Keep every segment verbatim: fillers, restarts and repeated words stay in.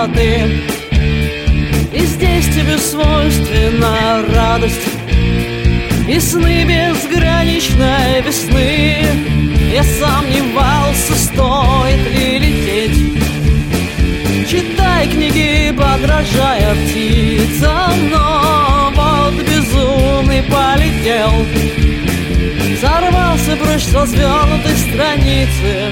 темноты. И здесь тебе свойственна радость и сны безграничной весны. Я сомневался, стоит ли лететь, читай книги, подражая птицам, но вот безумный полетел, сорвался прочь с развернутой страницы.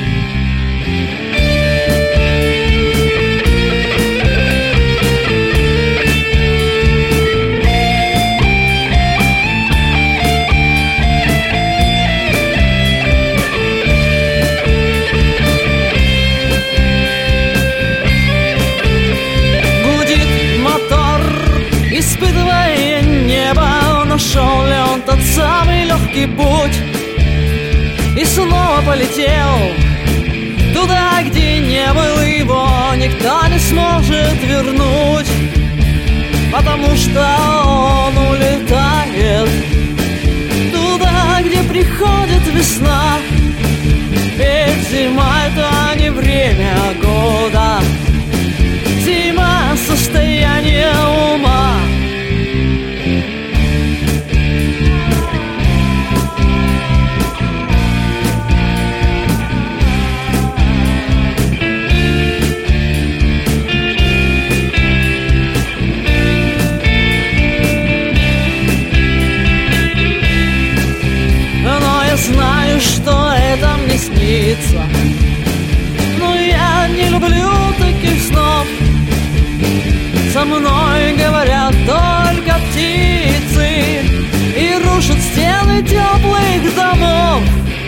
Испытывая небо, нашел ли он тот самый легкий путь и снова полетел туда, где не был, его никто не сможет вернуть, потому что он улетает туда, где приходит весна. Ведь зима — это не время года, зима — состояние ума. Но я знаю, что это мне снится, но я не люблю таких снов. Со мной говорят только птицы и рушат стены теплых домов.